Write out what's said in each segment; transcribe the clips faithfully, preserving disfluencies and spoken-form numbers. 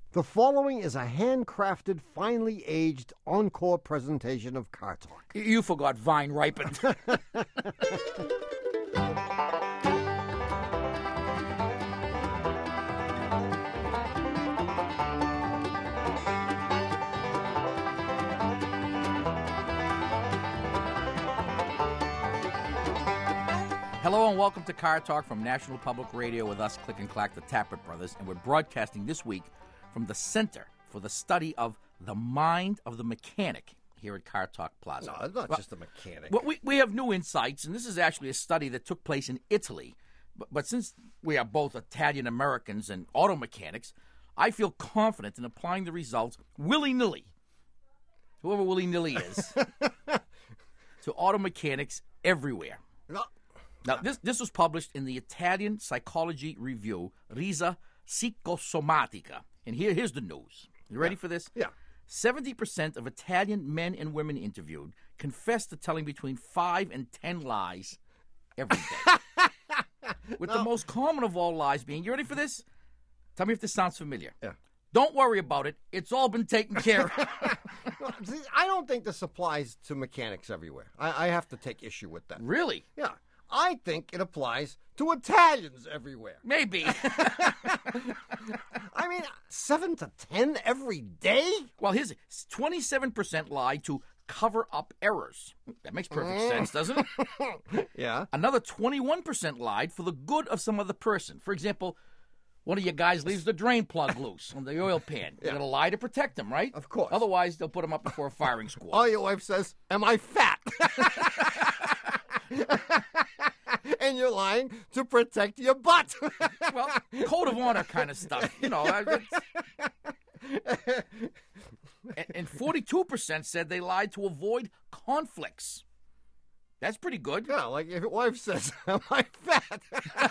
The following is a handcrafted, finely aged encore presentation of Car Talk. You forgot Vine ripened. Hello and welcome to Car Talk from National Public Radio with us, Click and Clack, the Tappert Brothers, and we're broadcasting this week from the Center for the Study of the Mind of the Mechanic here at Car Talk Plaza. No, it's not well, just a mechanic. Well, we, we have new insights, and this is actually a study that took place in Italy. But, but since we are both Italian-Americans and auto mechanics, I feel confident in applying the results willy-nilly, whoever willy-nilly is, to auto mechanics everywhere. No. Now, this this was published in the Italian Psychology Review, Risa Psicosomatica. And here, here's the news. You ready Yeah. for this? Yeah. seventy percent of Italian men and women interviewed confessed to telling between five and ten lies every day. With No. the most common of all lies being, you ready for this? Tell me if this sounds familiar. Yeah. Don't worry about it. It's all been taken care of. Well, see, I don't think this applies to mechanics everywhere. I, I have to take issue with that. Really? Yeah. I think it applies to Italians everywhere. Maybe. I mean, seven to ten every day? Well, here's it. twenty-seven percent lied to cover up errors. That makes perfect sense, doesn't it? Yeah. Another twenty-one percent lied for the good of some other person. For example, one of you guys leaves the drain plug loose on the oil pan. You're Yeah. going to lie to protect him, right? Of course. Otherwise, they'll put him up before a firing squad. Or your wife says, am I fat? And you're lying to protect your butt. Well, code of honor kind of stuff. You know, I- it's- and, and forty-two percent said they lied to avoid conflicts. That's pretty good. Yeah, like if your wife says, am I fat?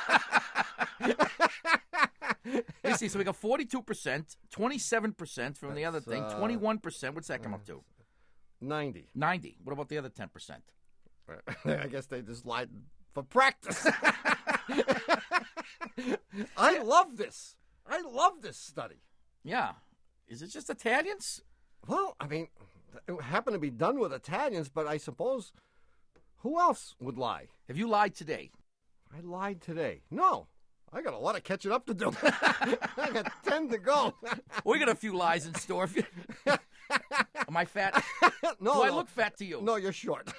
You see, so we got forty-two percent, twenty-seven percent from the other That's, thing, uh, twenty-one percent. What's that come up to? ninety. ninety. What about the other ten percent? I guess they just lied for practice. I love this. I love this study. Yeah. Is it just Italians? Well, I mean, it happened to be done with Italians, but I suppose who else would lie? Have you lied today? I lied today. No. I got a lot of catching up to do. I got ten to go. We got a few lies in store. If you- Am I fat? no, Do I no. look fat to you? No, you're short.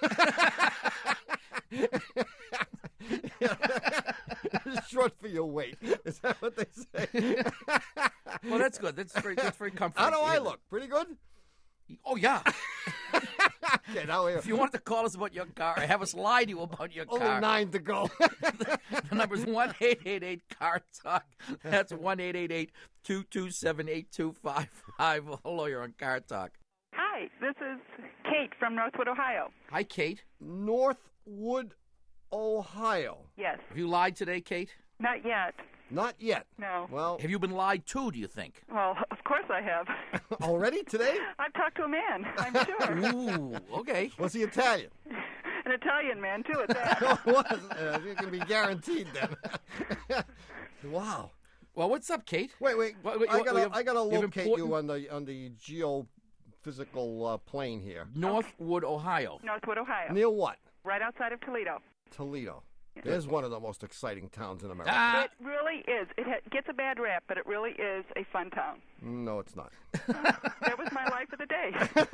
Short for your weight. Is that what they say? Well, that's good. That's very, that's very comforting. How do I Yeah. look? Pretty good? Oh, yeah. Okay, now we If you want to call us about your car or have us lie to you about your only car, nine to go. the number's one eight eight eight car talk. That's one eight eight eight, two two seven, eight two five five. Hello, you're on Car Talk. Hi, this is Kate from Northwood, Ohio. Hi, Kate. Northwood, Ohio. Yes, Have you lied today, Kate? not yet. Not yet. No. Well, Have you been lied to, do you think? Well, of course I have. already today? I've talked to a man, I'm sure. Ooh, okay. Was he Italian? An Italian man, too, at that. Oh, it was. Uh, it can be guaranteed then. Wow. Well, what's up, Kate? Wait, wait. Wait, wait, I you- gotta, you have- I gotta you have locate you important- on the on the geophysical uh, plane here. Northwood, Ohio. Northwood, Ohio. Near what? Right outside of Toledo. Toledo. There's one of the most exciting towns in America. Ah, It really is. It ha- gets a bad rap, but it really is a fun town. No, it's not. That was my life of the day.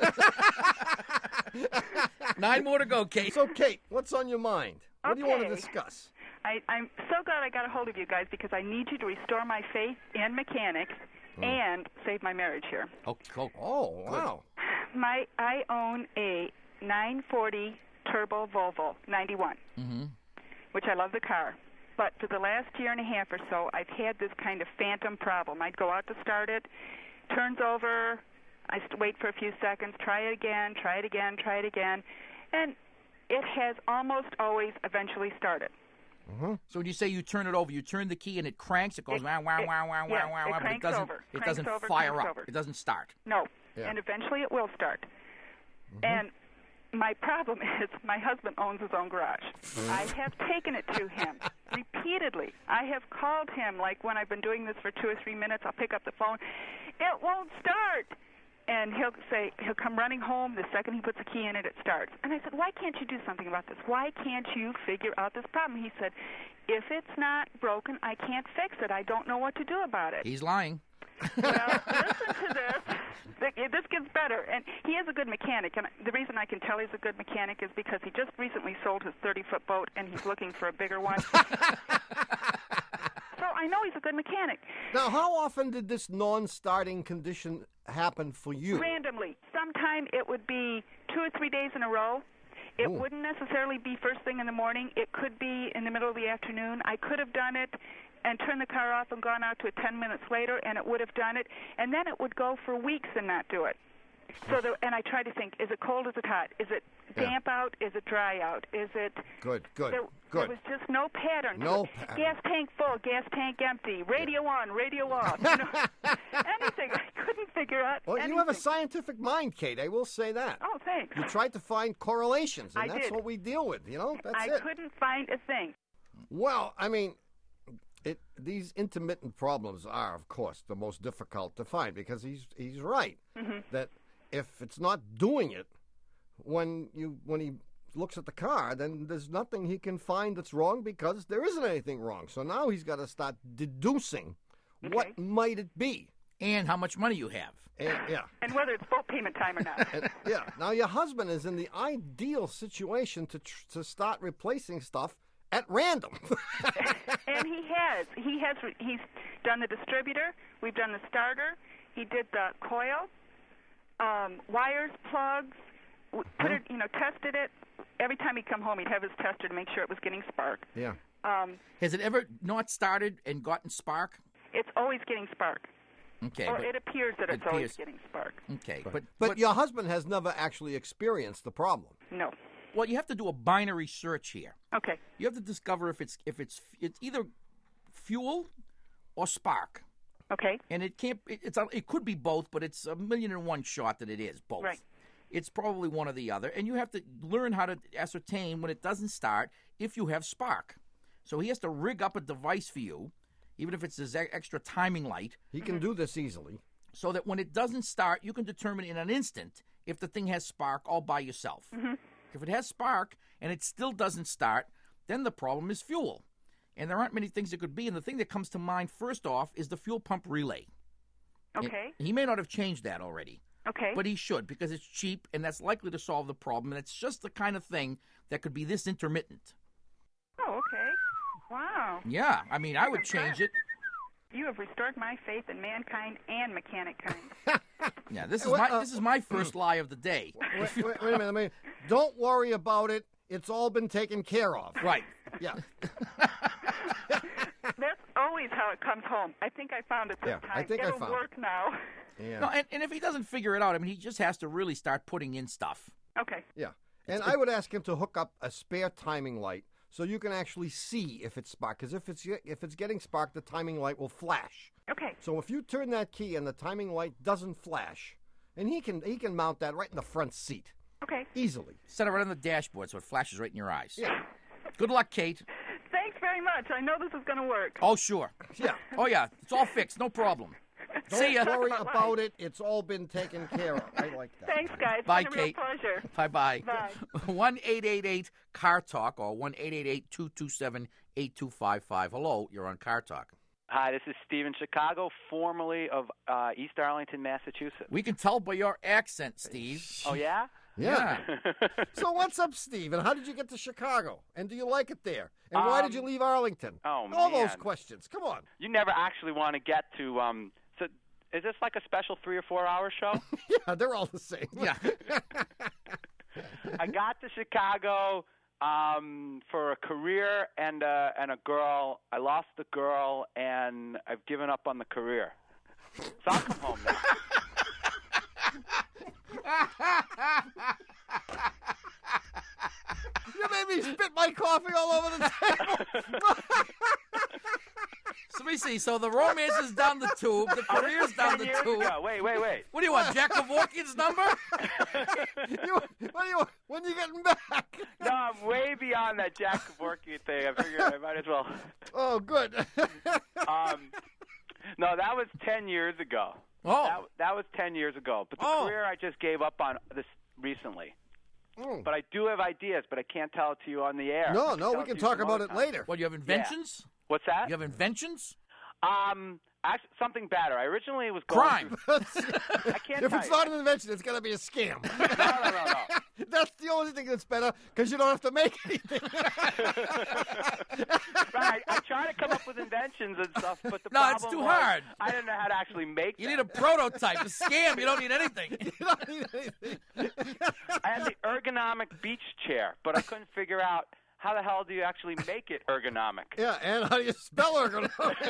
nine more to go, Kate. So, Kate, what's on your mind? What do you want to Okay. discuss? I, I'm so glad I got a hold of you guys because I need you to restore my faith in mechanics and save my marriage here. Oh, oh, Oh, wow. My I own a nine forty turbo Volvo ninety-one, mm-hmm. which I love the car. But for the last year and a half or so, I've had this kind of phantom problem. I'd go out to start it, turns over, I st- wait for a few seconds, try it again, try it again, try it again, and it has almost always eventually started. So when you say you turn it over, you turn the key and it cranks, it goes It- wow, wow, it- wow, wow, yeah, wow, wow, it wow, but it cranks doesn't, over, it cranks doesn't over, fire cranks up. over. It doesn't start. No, Yeah. and eventually it will start. And My problem is my husband owns his own garage. I have taken it to him repeatedly. I have called him, like when I've been doing this for two or three minutes, I'll pick up the phone. It won't start. And he'll say, he'll come running home. The second he puts a key in it, it starts. And I said, why can't you do something about this? Why can't you figure out this problem? He said, if it's not broken, I can't fix it. I don't know what to do about it. He's lying. Well, listen to this. This gets better. And he is a good mechanic. And the reason I can tell he's a good mechanic is because he just recently sold his thirty-foot boat, and he's looking for a bigger one. So I know he's a good mechanic. Now, how often did this non-starting condition happen for you? Randomly. Sometime it would be two or three days in a row. It Ooh. wouldn't necessarily be first thing in the morning. It could be in the middle of the afternoon. I could have done it and turned the car off and gone out to it ten minutes later, and it would have done it. And then it would go for weeks and not do it. So, the, and I try to think: is it cold? Is it hot? Is it damp Yeah. out? Is it dry out? Is it? Good, good, There, good. there was just no pattern. No pattern. Gas tank full, gas tank empty, radio on, radio off. You know, anything. I couldn't figure out. Well, anything. you have a scientific mind, Kate. I will say that. Oh, thanks. You tried to find correlations, and I that's did. what we deal with. You know, that's I it. couldn't find a thing. Well, I mean, it, these intermittent problems are, of course, the most difficult to find because he's he's right Mm-hmm. that if it's not doing it when you when he looks at the car, then there's nothing he can find that's wrong because there isn't anything wrong. So now he's got to start deducing what Okay. might it be. And how much money you have. And, yeah. And whether it's boat payment time or not. And, yeah. Now your husband is in the ideal situation to tr- to start replacing stuff at random. And he has. He has. He's done the distributor. We've done the starter. He did the coil, um, wires, plugs. w- Put it, you know, tested it. Every time he'd come home, he'd have his tester to make sure it was getting spark. yeah. Um, Has it ever not started and gotten spark? it's always getting spark, Okay, or but, it appears that it it's always appears. getting spark. okay, but, But your husband has never actually experienced the problem. No. well, you have to do a binary search here. Okay. You have to discover if it's if it's it's either fuel or spark, Okay. and it can't. It, it's a, it could be both, but it's a million and one shot that it is both. Right. It's probably one or the other, and you have to learn how to ascertain when it doesn't start if you have spark. So he has to rig up a device for you, even if it's this e- extra timing light, He can do this easily. so that when it doesn't start, you can determine in an instant if the thing has spark all by yourself. Mm-hmm. If it has spark and it still doesn't start, then the problem is fuel. And there aren't many things it could be. And the thing that comes to mind first off is the fuel pump relay. And Okay. he may not have changed that already, Okay. but he should because it's cheap and that's likely to solve the problem. And it's just the kind of thing that could be this intermittent. Oh, okay. Wow. Yeah, I mean, I would change it. You have restored my faith in mankind and mechanic kind. Yeah, this is Well, my uh, this is my first lie of the day. Wait, wait, wait a minute. I mean, don't worry about it. It's all been taken care of. Right. Yeah. That's always how it comes home. I think I found it this Yeah, time. I think I It'll found work now. Yeah. No, and, and if he doesn't figure it out, I mean, he just has to really start putting in stuff. Okay. Yeah. And I would ask him to hook up a spare timing light so you can actually see if it's sparked. Because if it's if it's getting sparked, the timing light will flash. Okay. So if you turn that key and the timing light doesn't flash, and he can he can mount that right in the front seat Okay. easily. Set it right on the dashboard so it flashes right in your eyes. Yeah. Good luck, Kate. Thanks very much. I know this is going to work. Oh, sure. Yeah. Oh, yeah. It's all fixed. No problem. Don't See ya. worry About about it. It's all been taken care of. I like that. Thanks, guys. Bye, it's been a real Kate. pleasure. Bye-bye. Bye. one eight eight eight car talk or one eight eight eight, two two seven, eight two five five. Hello, you're on Car Talk. Hi, this is Steve in Chicago, formerly of uh, East Arlington, Massachusetts. We can tell by your accent, Steve. Oh, yeah? Yeah. So what's up, Steve? And how did you get to Chicago? And do you like it there? And why did you Um, leave Arlington? oh, All those man. questions. Come on. You never actually want to get to. Um, so is this like a special three or four hour show? Yeah, they're all the same. Yeah. I got to Chicago um, for a career and uh, and a girl. I lost the girl, and I've given up on the career. So I'll come home now. You made me spit my coffee all over the table. Somebody see. So the romance is down the tube. The Oh, this career's was down ten the years tube. ago. Wait, wait, wait. What do you want, Jack Kevorkian's number? You, what do you? When are you getting back? No, I'm way beyond that Jack Kevorkian thing. I figured I might as well. Oh, good. Um, no, that was ten years ago. Oh. That, that was ten years ago. But the Oh. career I just gave up on this recently. Oh. But I do have ideas, but I can't tell it to you on the air. No, I no, tell we it can to you talk some about other it time. later. What, you have inventions? What's that? You have inventions? Um, actually, something better. I originally was going Crime. through- I can't If tell it's you. not an invention, it's going to be a scam. No, no, no, no. That's the only thing that's better because you don't have to make anything. Right. I try to come up with inventions and stuff, but the No, problem it's too was hard. I didn't know how to actually make You them. need a prototype. A scam. You don't need anything. You don't need anything. I had the ergonomic beach chair, but I couldn't figure out how the hell do you actually make it ergonomic. Yeah, and how do you spell ergonomic?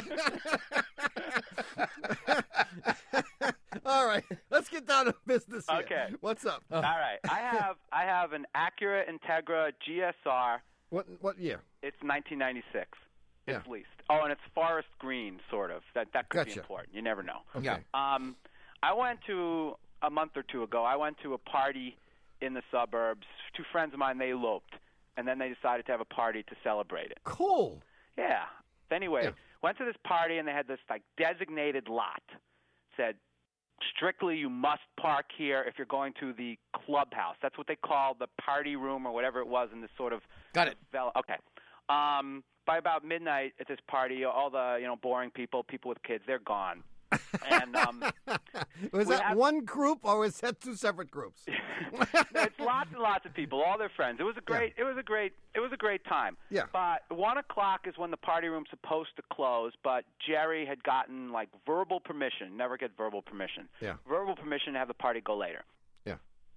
All right, let's get down to business here. Okay. What's up? All right. I have I have an Acura Integra G S R. What what year? It's nineteen ninety-six. It's Yeah. leased. Oh, and it's forest green, sort of. That that could be Gotcha. important. You never know. Okay. Yeah. Um, I went to a month or two ago. I went to a party in the suburbs. Two friends of mine, they eloped, and then they decided to have a party to celebrate it. Cool. Yeah. Anyway, Yeah. went to this party, and they had this like designated lot. Said, strictly you must park here if you're going to the clubhouse. That's what they call the party room or whatever it was in this sort of. Got it. Vel- okay. Um, by about midnight at this party, all the you know boring people, people with kids, they're gone. And um, Was we that have- one group or was that two separate groups? it's lots and lots of people, all their friends. It was a great, it was a great, it was a great time. Yeah. But one o'clock is when the party room's supposed to close. But Jerry had gotten like verbal permission. Never get verbal permission. Yeah. Verbal permission to have the party go later. Yeah.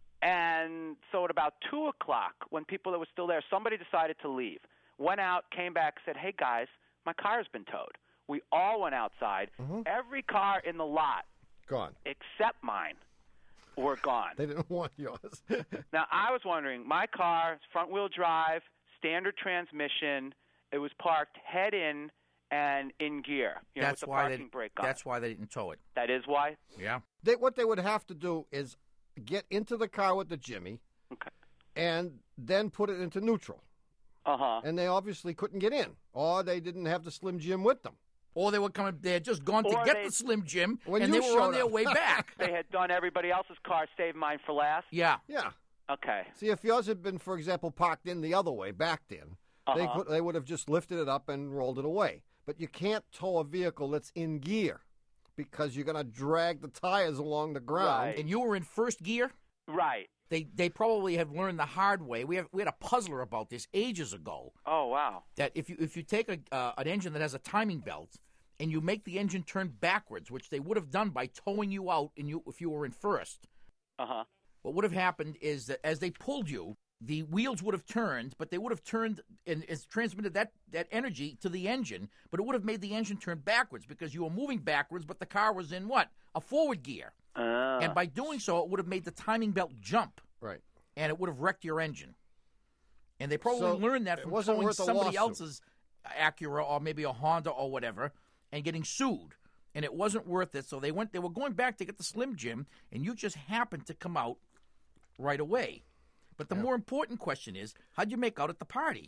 And so at about two o'clock, when people that were still there, somebody decided to leave. Went out, came back, said, "Hey guys, my car's been towed." We all went outside. Mm-hmm. Every car in the lot Gone. except mine were gone. They didn't want yours. Now, I was wondering, my car, front-wheel drive, standard transmission, it was parked head in and in gear, you know, That's with the why parking they. brake on. That's why they didn't tow it. That is why? Yeah. they, what they would have to do is get into the car with the Jimmy Okay. and then put it into neutral. Uh-huh. And they obviously couldn't get in, or they didn't have the Slim Jim with them. Or they were coming. They had just gone to Or get they- the Slim Jim, When and you they were on showed their up. way back. They had done everybody else's car, saved mine for last? Yeah. Yeah. Okay. See, if yours had been, for example, parked in the other way, backed in, they Uh-huh. could, they would have just lifted it up and rolled it away. But you can't tow a vehicle that's in gear because you're going to drag the tires along the ground. Right. And you were in first gear. Right. They they probably have learned the hard way. We have we had a puzzler about this ages ago. Oh, wow. That if you if you take a uh, an engine that has a timing belt and you make the engine turn backwards, which they would have done by towing you out, and you if you were in first, Uh-huh. what would have happened is that as they pulled you, the wheels would have turned, but they would have turned and it's transmitted that, that energy to the engine, but it would have made the engine turn backwards because you were moving backwards, but the car was in what? A forward gear. Uh, And by doing so, it would have made the timing belt jump, Right. and it would have wrecked your engine. And they probably So learned that it from wasn't towing worth a somebody lawsuit. else's Acura or maybe a Honda or whatever and getting sued. And it wasn't worth it, so they went. They were going back to get the Slim Jim, and you just happened to come out right away. But the more important question is, how'd you make out at the party?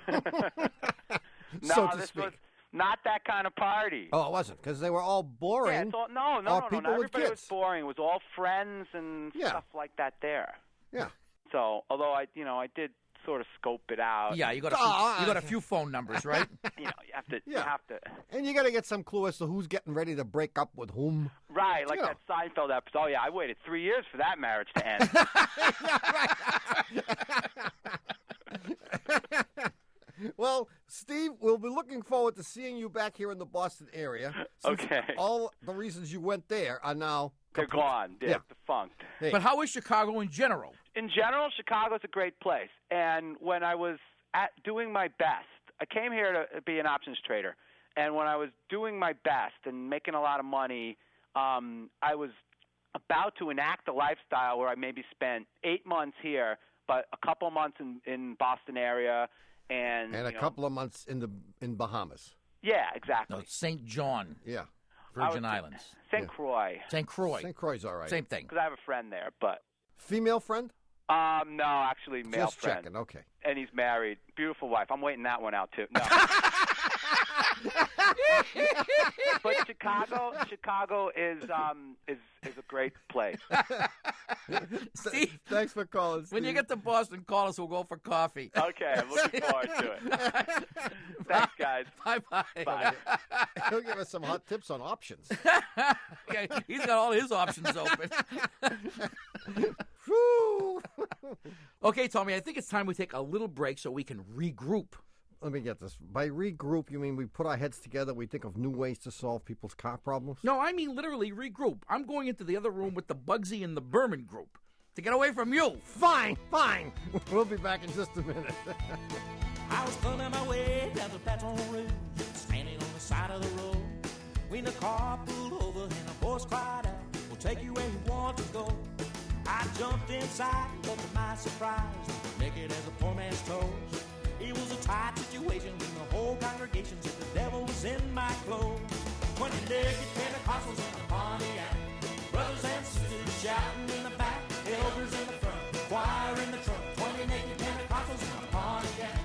no, so to this speak. was not that kind of party. Oh, it wasn't, because they were all boring. Yeah, it's all, no, no, or no, no, people not with everybody was kids. boring. It was all friends and Yeah. stuff like that there. Yeah. So, although I, you know, I did sort of scope it out. Yeah, you got a Oh, few, you got a few phone numbers, right? You know, you have to, you Yeah. have to, And you got to get some clue as to who's getting ready to break up with whom. right? Like Yeah. that Seinfeld episode. Oh yeah, I waited three years for that marriage to end. Well, Steve, we'll be looking forward to seeing you back here in the Boston area. since Okay. All the reasons you went there are now They're complete. gone. They're Yeah. defunct. Hey. But how is Chicago in general? In general, Chicago's a great place. And when I was at doing my best, I came here to be an options trader. And when I was doing my best and making a lot of money, um, I was about to enact a lifestyle where I maybe spent eight months here, but a couple months in in Boston area, and and a you know, couple of months in the in Bahamas. Yeah, exactly. No, Saint John, Yeah. Virgin I was- Islands. Saint Yeah. Croix, Saint Croix. Saint Croix's all right. Same thing. because I have a friend there. But Female friend? um, no, actually, male Just friend, checking. Okay. and he's married. Beautiful wife. I'm waiting that one out too. No. But Chicago, Chicago is um is is a great place. Steve, Thanks for calling, Steve. when you get to Boston, call us. We'll go for coffee. Okay, I'm looking forward to it. Thanks, guys. Bye-bye. Bye. He'll give us some hot tips on options. Okay, he's got all his options open. Whew. Okay, Tommy, I think it's time we take a little break so we can regroup. Let me get this. By regroup, you mean we put our heads together, we think of new ways to solve people's car problems? No, I mean literally regroup. I'm going into the other room with the Bugsy and the Berman group to get away from you. Fine, fine. We'll be back in just a minute. I was pulling my way down the Baton Rouge, standing on the side of the road. When the car pulled over and a voice cried out, "We'll take you where you want to go." I jumped inside, but to my surprise, naked as a poor man's toes. It was a tight situation when the whole congregation said the devil was in my clothes. Twenty naked Pentecostals in the Pontiac, brothers and sisters shouting in the back, elders in the front, choir in the trunk. Twenty naked Pentecostals in the Pontiac.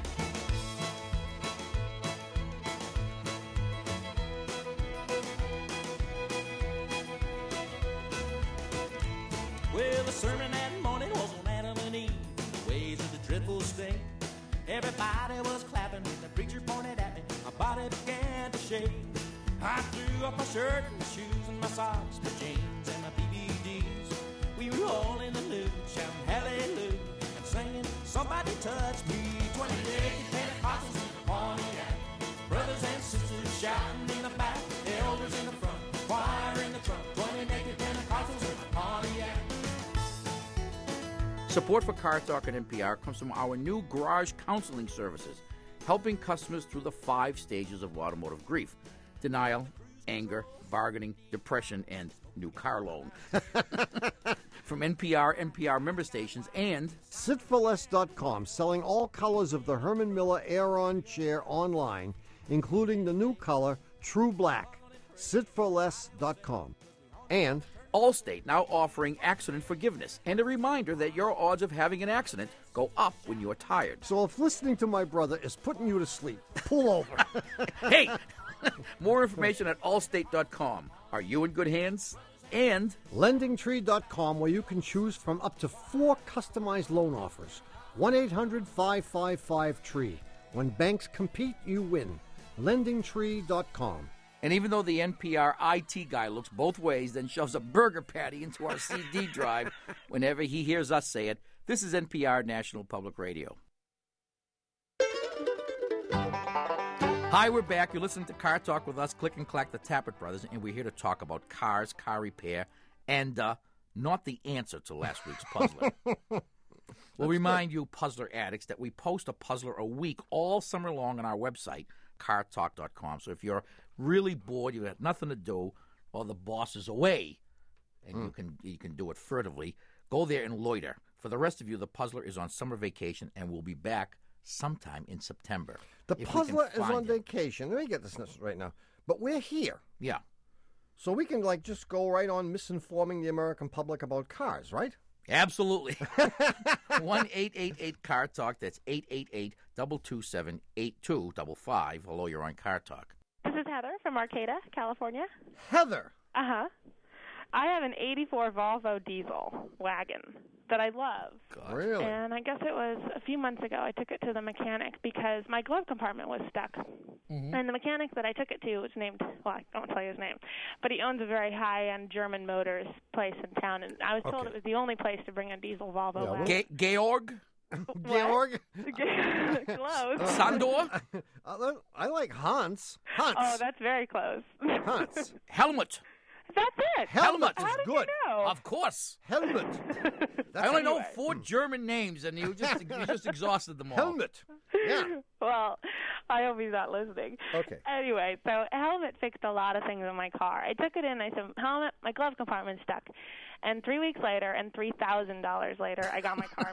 Well, the sermon that morning was on Adam and Eve, the ways of the dreadful state. Everybody was clapping when the preacher pointed at me. My body began to shake. I threw off my shirt and my shoes and my socks, my jeans and my B B Ds. We were all in the nude, shouting hallelujah and singing, "Somebody touch me." Twenty naked Pentecostals in the Pontiac, brothers and sisters shouting in the back, elders in the front, choir in the trunk. Twenty naked Pentecostals in the Pontiac. Support for Car Talk at N P R comes from our new garage counseling services, helping customers through the five stages of automotive grief: denial, anger, bargaining, depression, and new car loan. From N P R, N P R member stations, and sit for less dot com, selling all colors of the Herman Miller Aeron chair online, including the new color, True Black. sit for less dot com. And Allstate now offering accident forgiveness, and a reminder that your odds of having an accident go up when you are tired. so if listening to my brother is putting you to sleep, pull over. Hey! More information at allstate dot com. Are you in good hands? And lending tree dot com, where you can choose from up to four customized loan offers. one eight hundred five five five tree. When banks compete, you win. lending tree dot com. And even though the N P R I T guy looks both ways, then shoves a burger patty into our C D drive whenever he hears us say it, this is N P R National Public Radio. Hi, we're back. You're listening to Car Talk with us, Click and Clack, the Tappet Brothers, and we're here to talk about cars, car repair, and uh, not the answer to last week's puzzler. We'll remind you, puzzler addicts, that we post a puzzler a week all summer long on our website, car talk dot com. So if you're really bored, you got nothing to do, or the boss is away, and mm. you can you can do it furtively, go there and loiter. For the rest of you, the puzzler is on summer vacation and will be back sometime in September. The puzzler is on vacation. Let me get this right now. But we're here. Yeah. So we can, like, just go right on misinforming the American public about cars, right? Absolutely. one eight eight eight car talk. That's eight eight eight, two two seven, eight two five five. Hello, you're on Car Talk. This is Heather from Arcata, California. Heather. Uh-huh. I have an eighty-four Volvo diesel wagon that I love. God. Really? And I guess it was a few months ago I took it to the mechanic because my glove compartment was stuck. Mm-hmm. And the mechanic that I took it to was named, well, I don't tell you his name, but he owns a very high-end German Motors place in town, and I was told Okay. it was the only place to bring a diesel Volvo Yeah, wagon. Ge- Georg? Georg? Close. Sandor? I, I like Hans. Hans. Oh, that's very close. Hans. Helmut. That's it. Helmut How is did good. you know? Of course. Helmut. I only know Anyway. four German names, and you just you just exhausted them all. Helmut. Yeah. Well, I hope he's not listening. Okay. Anyway, so Helmet fixed a lot of things in my car. I took it in. I said, Helmet, my glove compartment's stuck. And three weeks later, and three thousand dollars later, I got my car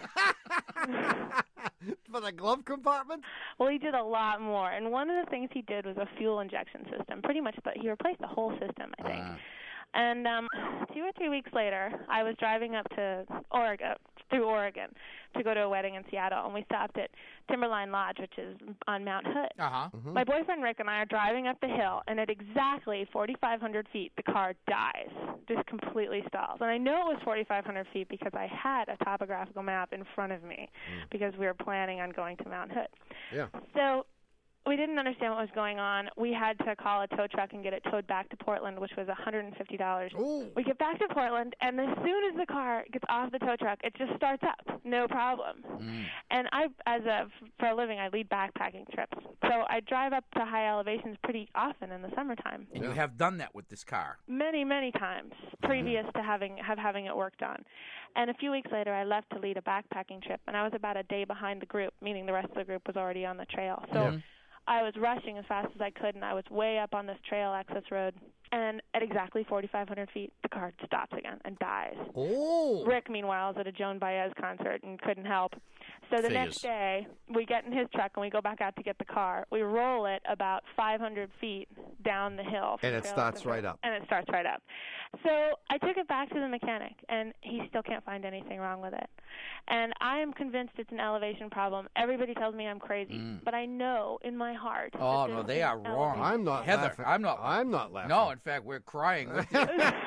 back. For the glove compartment? Well, he did a lot more. And one of the things he did was a fuel injection system. Pretty much, the, he replaced the whole system, I think. Uh. And um, two or three weeks later, I was driving up to Oregon, through Oregon, to go to a wedding in Seattle, and we stopped at Timberline Lodge, which is on Mount Hood. Uh-huh. Mm-hmm. My boyfriend Rick and I are driving up the hill, and at exactly forty-five hundred feet, the car dies, just completely stalls. And I know it was forty-five hundred feet because I had a topographical map in front of me mm. because we were planning on going to Mount Hood. Yeah. So we didn't understand what was going on. We had to call a tow truck and get it towed back to Portland, which was one hundred fifty dollars. Ooh. We get back to Portland, and as soon as the car gets off the tow truck, it just starts up, no problem. Mm. And I, as a for a living, I lead backpacking trips, so I drive up to high elevations pretty often in the summertime. And you have done that with this car. Many, many times previous to having have having it worked on. And a few weeks later, I left to lead a backpacking trip, and I was about a day behind the group, meaning the rest of the group was already on the trail. So. Yeah. I was rushing as fast as I could, and I was way up on this trail access road. And at exactly forty-five hundred feet, the car stops again and dies. Oh. Rick, meanwhile, is at a Joan Baez concert and couldn't help. So the Figures. next day, we get in his truck and we go back out to get the car. We roll it about five hundred feet down the hill. from And it Trail starts Access right Road. up. And it starts right up. So I took it back to the mechanic, and he still can't find anything wrong with it. And I am convinced it's an elevation problem. Everybody tells me I'm crazy, Mm. but I know in my heart. Oh, that no, this they is are wrong. elevation. I'm not Heather, laughing. I'm not- I'm not laughing. No, in fact, we're crying with you.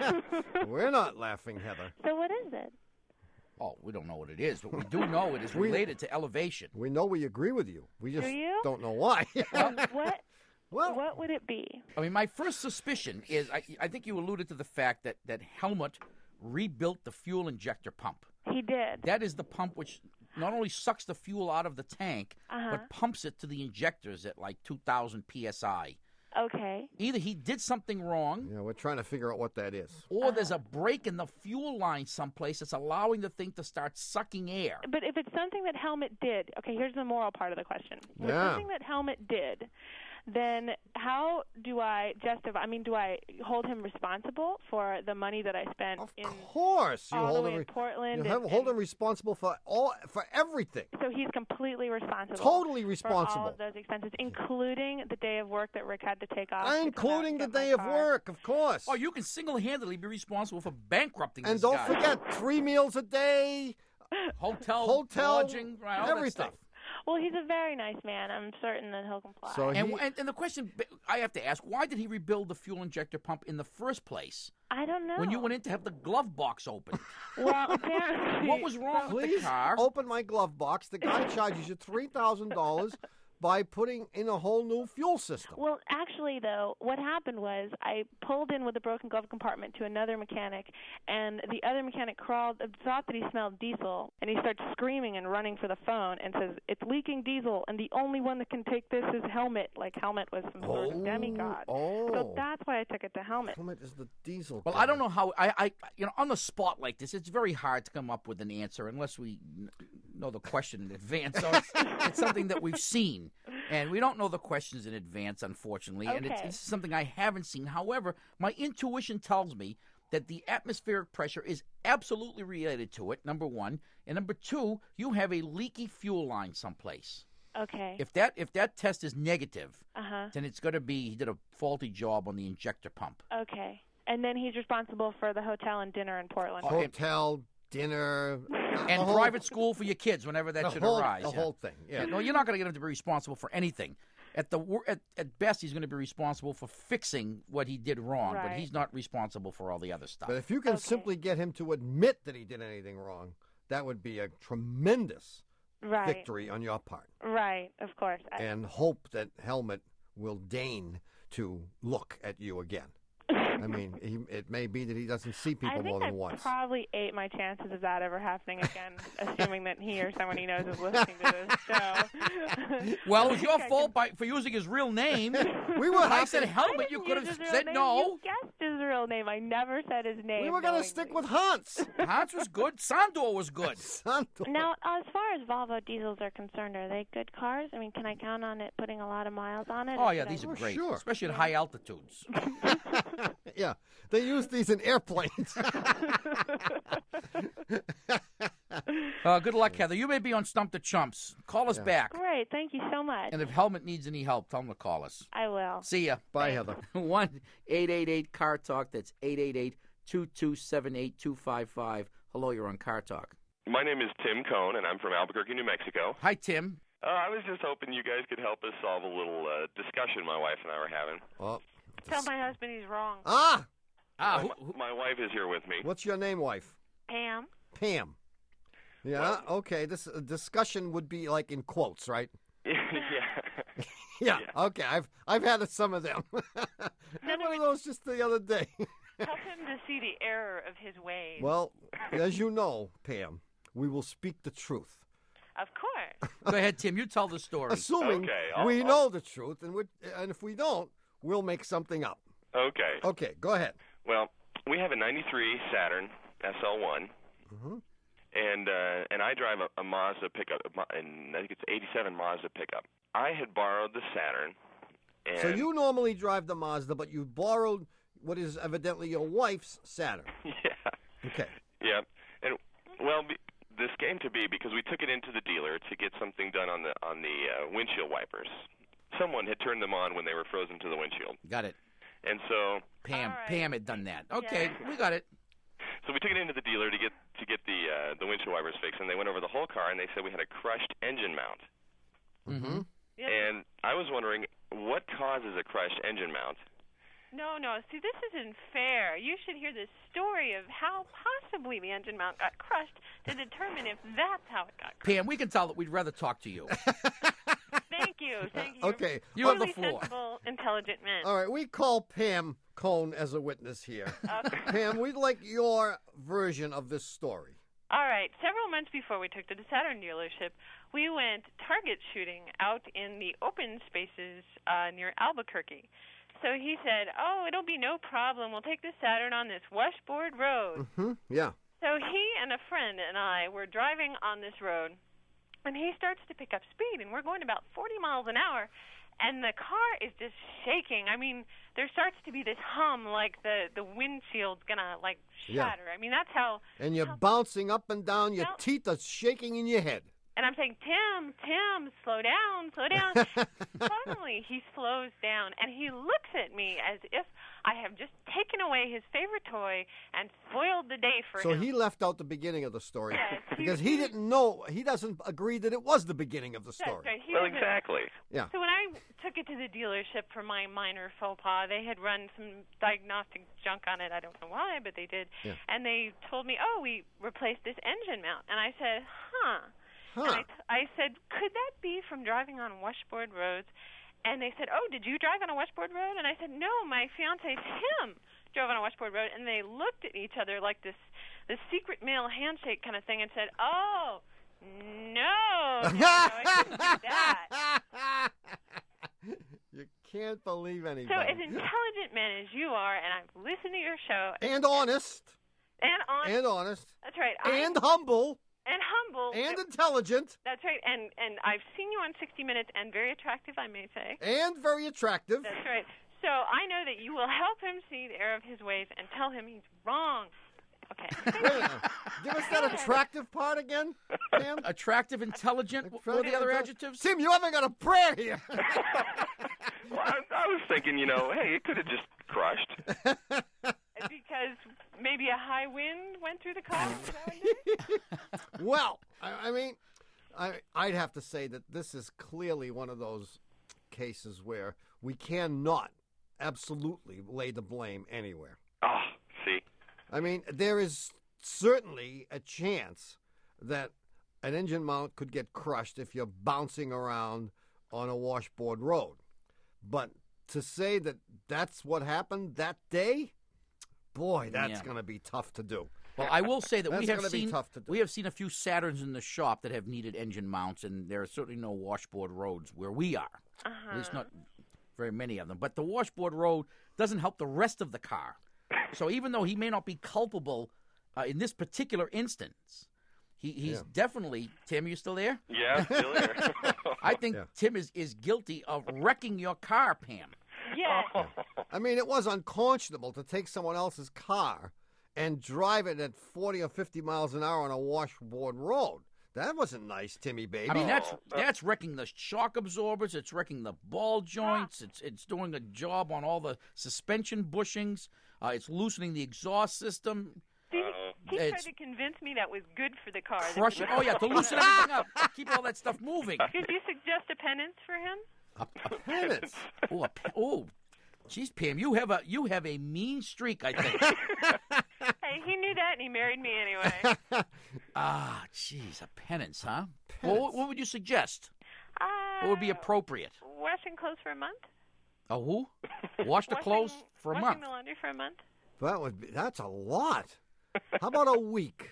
We're not laughing, Heather. So what is it? Oh, we don't know what it is, but we do know it is We- related to elevation. We know we agree with you. We just Do you? don't know why. Um, what? well, What would it be? I mean, my first suspicion is, I, I think you alluded to the fact that, that Helmut rebuilt the fuel injector pump. He did. That is the pump which not only sucks the fuel out of the tank, Uh-huh. but pumps it to the injectors at like two thousand P S I. Okay. Either he did something wrong, yeah, we're trying to figure out what that is. or there's a break in the fuel line someplace that's allowing the thing to start sucking air. But if it's something that Helmet did, okay, here's the moral part of the question. If it's Yeah. something that Helmet did, then how do I justify, I mean, do I hold him responsible for the money that I spent Of in course, you all the hold way him. in re- Portland? You have, and, hold and- him responsible for all for everything. So he's completely responsible. Totally For all responsible, of those expenses, including the day of work that Rick had to take off. to come out including and the get my day of car. work, of course. Oh, you can single-handedly be responsible for bankrupting and this don't guy. forget, three meals a day, Hotel, hotel, lodging, right, all that everything. stuff. Well, he's a very nice man. I'm certain that he'll comply. So And, he- and, and the question I have to ask, why did he rebuild the fuel injector pump in the first place I don't know. when you went in to have the glove box open? Well, apparently. What was wrong with the Please car? open my glove box. The guy charges you three thousand dollars by putting in a whole new fuel system. Well, actually, though, what happened was I pulled in with a broken glove compartment to another mechanic, and the other mechanic crawled, thought that he smelled diesel, and he starts screaming and running for the phone and says, "It's leaking diesel, and the only one that can take this is Helmet." Like Helmet was some sort Oh, of demigod. oh. So that's why I took it to Helmet. Helmet is the diesel. Well, guy. I don't know how I, I, you know, on the spot like this, it's very hard to come up with an answer unless we kn- know the question in advance. So it's, it's something that we've seen, and we don't know the questions in advance, unfortunately. And it's, Okay. it's something I haven't seen. However, my intuition tells me that the atmospheric pressure is absolutely related to it. Number one, and number two, you have a leaky fuel line someplace. Okay. If that if that test is negative, Uh-huh. then it's going to be he did a faulty job on the injector pump. Okay. And then he's responsible for the hotel and dinner in Portland. Oh, Hotel, dinner, And the whole- private school for your kids whenever that the should whole, arise. The yeah. whole thing. Yeah. Yeah, no, you're not going to get him to be responsible for anything. At the wor- at, at best, he's going to be responsible for fixing what he did wrong, but Right. he's not responsible for all the other stuff. But if you can Okay. simply get him to admit that he did anything wrong, that would be a tremendous Right. victory on your part. Right. Of course. I- And hope that Helmet will deign to look at you again. I mean, he, it may be that he doesn't see people I think more than I once. probably ate my chances of that ever happening again, assuming that he or someone he knows is listening to this show. Well, it was your I fault by, for using his real name. We were When I happy- said helmet, I you didn't could use have his real said name. no. You guessed his real name. I never said his name. We were going to stick with Hans. Hans was good. Sandor was good. Santo. Now, as far as Volvo diesels are concerned, are they good cars? I mean, can I count on it putting a lot of miles on it? Oh, Or yeah, should these I- are Oh, great, sure. especially at high altitudes. Yeah, they use these in airplanes. Uh, good luck, Heather. You may be on Stump the Chumps. Call us Yeah. back. Great. Thank you so much. And if Helmet needs any help, tell him to call us. I will. See ya. Bye, Heather. one eight eight eight car talk. That's eight eight eight, two two seven, eight two five five. Hello, you're on Car Talk. My name is Tim Cohn, and I'm from Albuquerque, New Mexico. Hi, Tim. Uh, I was just hoping you guys could help us solve a little uh, discussion my wife and I were having. Oh. Tell my husband he's wrong. Ah, Ah, Uh, who, who, my wife is here with me. what's your name, wife? Pam. Pam. Yeah, okay. This uh, discussion would be like in quotes, right? yeah. Yeah, Yeah. okay. I've I've had some of them. I had one of those just the other day. Help him to see the error of his ways. Well, as you know, Pam, we will speak the truth. Of course. go ahead, Tim. You tell the story. Assuming Okay, I'll- we I'll- know the truth, and we and if we don't, we'll make something up. Okay. Okay, go ahead. Well, we have a ninety-three Saturn S L one, Mhm. and uh, and I drive a, a Mazda pickup, a Ma- and I think it's eighty-seven Mazda pickup. I had borrowed the Saturn, and So you normally drive the Mazda, but you borrowed what is evidently your wife's Saturn. yeah, Okay. yeah, and well, be, this came to be because we took it into the dealer to get something done on the on the uh, windshield wipers. Someone had turned them on when they were frozen to the windshield, Got it. and so Pam. All right. Pam had done that. Okay, we got it. so we took it into the dealer to get to get the uh, the windshield wipers fixed, and they went over the whole car, and they said we had a crushed engine mount. Mm-hmm. Yes. And I was wondering what causes a crushed engine mount. No, no. See, this isn't fair. You should hear the story of how possibly the engine mount got crushed to determine if that's how it got crushed. Pam, we can tell that we'd rather talk to you. Thank you. Thank you. Okay. You have the Totally floor. sensible, intelligent men. All right, we call Pam Cohn as a witness here. Pam, we'd like your version of this story. All right. Several months before we took to the Saturn dealership, we went target shooting out in the open spaces uh, near Albuquerque. So he said, "Oh, it'll be no problem. We'll take the Saturn on this washboard road." Hmm? Yeah. So he and a friend and I were driving on this road, and he starts to pick up speed, and we're going about forty miles an hour, and the car is just shaking. I mean, there starts to be this hum like the, the windshield's going to, like, Yeah. shatter. I mean, that's how... And you're how- bouncing up and down, your Well- teeth are shaking in your head. And I'm saying, Tim, Tim, slow down, slow down. Finally, he slows down, and he looks at me as if I have just taken away his favorite toy and spoiled the day for So him. he left out the beginning of the story Yes, he- because he didn't know, he doesn't agree that it was the beginning of the That's story. right. He Well, doesn't- exactly. Yeah. So when I took it to the dealership for my minor faux pas, they had run some diagnostic junk on it. I don't know why, but they did. Yeah. And they told me, "Oh, we replaced this engine mount." And I said, "Huh." And Huh. I, t- I said, "Could that be from driving on washboard roads?" And they said, "Oh, did you drive on a washboard road?" And I said, "No, my fiance Tim drove on a washboard road." And they looked at each other like this, this secret male handshake kind of thing, and said, "Oh, no, no, no, I couldn't do that." You can't believe anybody. So, as intelligent men as you are, and I've listened to your show, and honest. and on, And honest. that's right, I, And humble. and humble, And intelligent. that's right, and and I've seen you on sixty minutes, and very attractive, I may say. And very attractive. That's right. So I know that you will help him see the error of his ways and tell him he's wrong. Okay. Wait a minute. Give us that attractive part again, Pam. Attractive, intelligent. What were the other adjectives? Tim, you haven't got a prayer here. Well, I, I was thinking, you know, hey, it could have just crushed. Because maybe a high wind went through the car. Is that what it is? Well, I, I mean, I, I'd have to say that this is clearly one of those cases where we cannot absolutely lay the blame anywhere. Oh, see? I mean, there is certainly a chance that an engine mount could get crushed if you're bouncing around on a washboard road. But to say that that's what happened that day, Boy, that's Yeah. going to be tough to do. Well, I will say that we That's have gonna be seen tough to do. we have seen a few Saturns in the shop that have needed engine mounts, and there are certainly no washboard roads where we are. Uh-huh. At least not very many of them. But the washboard road doesn't help the rest of the car. So even though he may not be culpable uh, in this particular instance, he, he's Yeah. definitely, Tim, you still there? Yeah, still here. I think Yeah. Tim is, is guilty of wrecking your car, Pam. Yeah. I mean, it was unconscionable to take someone else's car and drive it at forty or fifty miles an hour on a washboard road. That wasn't nice, Timmy baby. I mean, that's that's wrecking the shock absorbers. It's wrecking the ball joints. It's it's doing a job on all the suspension bushings. Uh, it's loosening the exhaust system. See, he tried It's- to convince me that was good for the car. Crush it. Oh, yeah, to loosen everything up. Keep all that stuff moving. Could you suggest a penance for him? A, a penance. Oh, a, pe- oh, geez, Pam, you have a you have a mean streak, I think. Hey, he knew that, and he married me anyway. Ah, jeez, a penance, huh? Well, what, what would you suggest? Uh, What would be appropriate? Washing clothes for a month? A who? Wash the Washing- clothes for a washing month. the laundry for a month? That would be, that's a lot. How about a week?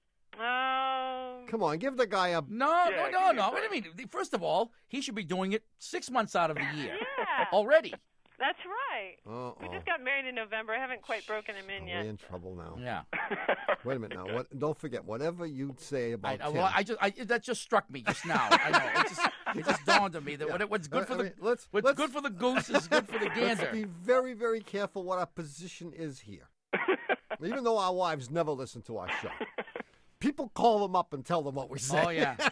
Oh. Come on, give the guy a... No, Yeah, no, no, give me a no. break. What do you mean? First of all, he should be doing it six months out of the year Yeah. already. That's right. Uh-oh. We just got married in November. I haven't quite broken him in Are yet. we in trouble now? Yeah. Wait a minute now. What, don't forget, whatever you say I, about I, Tim... well, I just I, that just struck me just now. I know. It just, it just dawned on me that Yeah. what, what's good I- for I the mean, let's- what's let's- good for the goose is good for the Let's gander. be very, very careful what our position is here. Even though our wives never listen to our show. People call them up and tell them what we say. Oh yeah.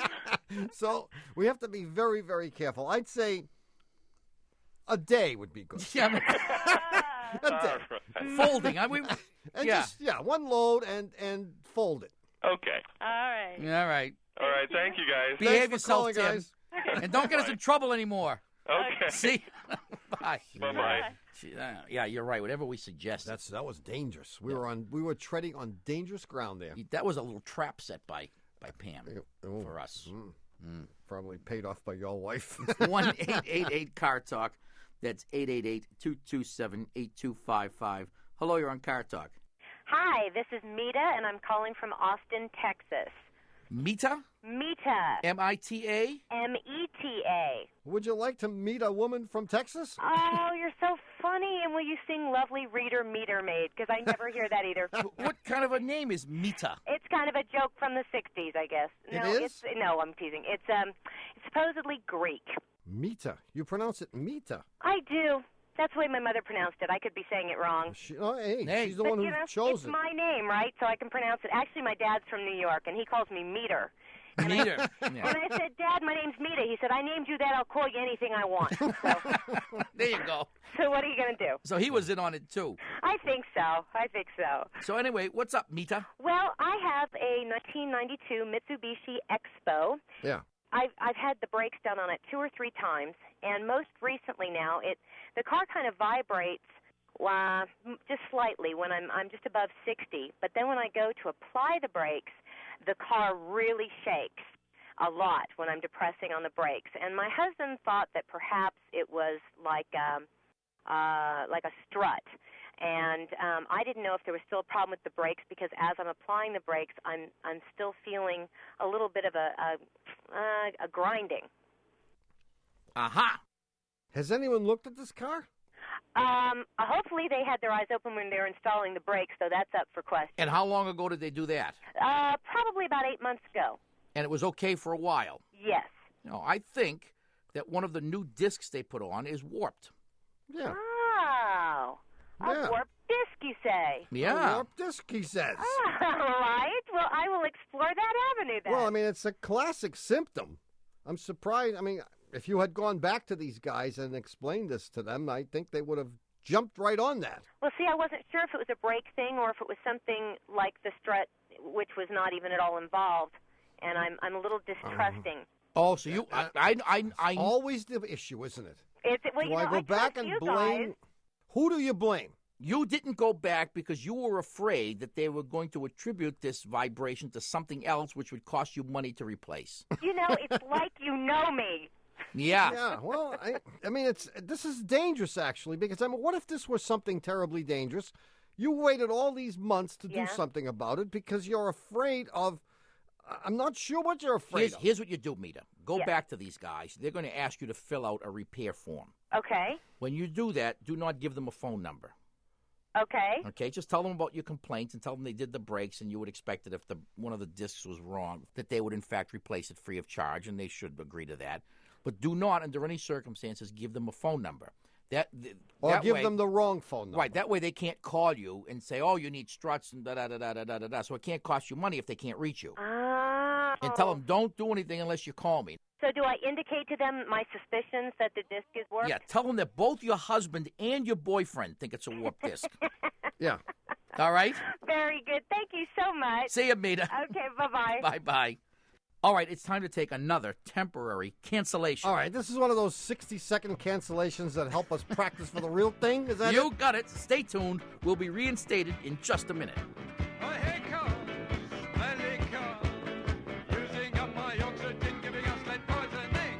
So we have to be very, very careful. I'd say a day would be good. Yeah. I mean, A day. All right. folding. I mean, And yeah. just, yeah, one load and, and fold it. Okay. All right. All right. All right. Thank you, guys. Behave Thanks for yourself, calling, Tim. guys. And don't get us in trouble anymore. Okay. See? Bye. Bye-bye. Gee, uh, Yeah, you're right. Whatever we suggest. That's that was dangerous. We were on we were treading on dangerous ground there. That was a little trap set by, by Pam Oh, for us. mm. Probably paid off by your wife. one eight eight eight car talk. That's eight eight eight, two two seven, eight two five five. Hello, you're on Car Talk. Hi, this is Mita, and I'm calling from Austin, Texas. Mita? Mita. M I T A? M E T A. Would you like to meet a woman from Texas? Oh, you're so funny. And will you sing Lovely Reader Meter Maid? Because I never hear that either. What kind of a name is Mita? It's kind of a joke from the sixties, I guess. It No, is? It's, no, I'm teasing. It's um, it's supposedly Greek. Mita. You pronounce it Mita. I do. That's the way my mother pronounced it. I could be saying it wrong. She, oh, hey, Hey. she's the But, one who you know, chose it's it. my name, right? So I can pronounce it. Actually, my dad's from New York, and he calls me Meter. Meter. And Yeah. I said, Dad, my name's Mita. He said, I named you that. I'll call you anything I want. So, There you go. so what are you going to do? So he was in on it too. I think so. I think so. So anyway, what's up, Mita? Well, I have a nineteen ninety-two Mitsubishi Expo. Yeah. I've I've had the brakes done on it two or three times, and most recently now, it the car kind of vibrates uh, m- just slightly when I'm I'm just above sixty. But then when I go to apply the brakes, the car really shakes a lot when I'm depressing on the brakes. And my husband thought that perhaps it was like um, uh, like a strut. And um, I didn't know if there was still a problem with the brakes because as I'm applying the brakes, I'm I'm still feeling a little bit of a a, uh, a grinding. Aha. Has anyone looked at this car? Um, hopefully they had their eyes open when they were installing the brakes, so that's up for question. And how long ago did they do that? Uh, probably about eight months ago. And it was okay for a while. Yes. You know, I think that one of the new discs they put on is warped. Yeah. Oh, a Yeah. warped disc, you say? A Yeah. warped disc, he says. All right. Well, I will explore that avenue then. Well, I mean, it's a classic symptom. I'm surprised. I mean, if you had gone back to these guys and explained this to them, I think they would have jumped right on that. Well, see, I wasn't sure if it was a brake thing or if it was something like the strut, which was not even at all involved. And I'm I'm a little distrusting. Oh, so you, I, I, I, I Always the issue, isn't it? It's, well, Do you I know, go I back trust and you blame? guys. Who do you blame? you didn't go back because you were afraid that they were going to attribute this vibration to something else, which would cost you money to replace. You know, it's like you know me. Yeah. Yeah, well, I, I mean, it's this is dangerous actually because I mean, what if this were something terribly dangerous? You waited all these months to Yeah. do something about it because you're afraid of. I'm not sure what you're afraid Here's, of. here's what you do, Mita. Go Yeah. back to these guys. They're going to ask you to fill out a repair form. Okay. When you do that, do not give them a phone number. Okay. Okay, just tell them about your complaints and tell them they did the brakes, and you would expect that if the one of the discs was wrong, that they would in fact replace it free of charge, and they should agree to that. But do not, under any circumstances, give them a phone number. That, th- or that give way, them the wrong phone number. right. That way, they can't call you and say, "Oh, you need struts and da da da da da da da da." So it can't cost you money if they can't reach you. Oh. And tell them, "Don't do anything unless you call me." So do I indicate to them my suspicions that the disc is warped? Yeah, tell them that both your husband and your boyfriend think it's a warped disc. Yeah. All right. Very good. Thank you so much. See you, Mita. Okay, bye-bye. Bye-bye. All right, it's time to take another temporary cancellation. All right, this is one of those sixty-second cancellations that help us practice for the real thing. Is that You it? got it. Stay tuned. We'll be reinstated in just a minute. Oh, here comes smelly car, using up my oxygen, giving us lead poisoning.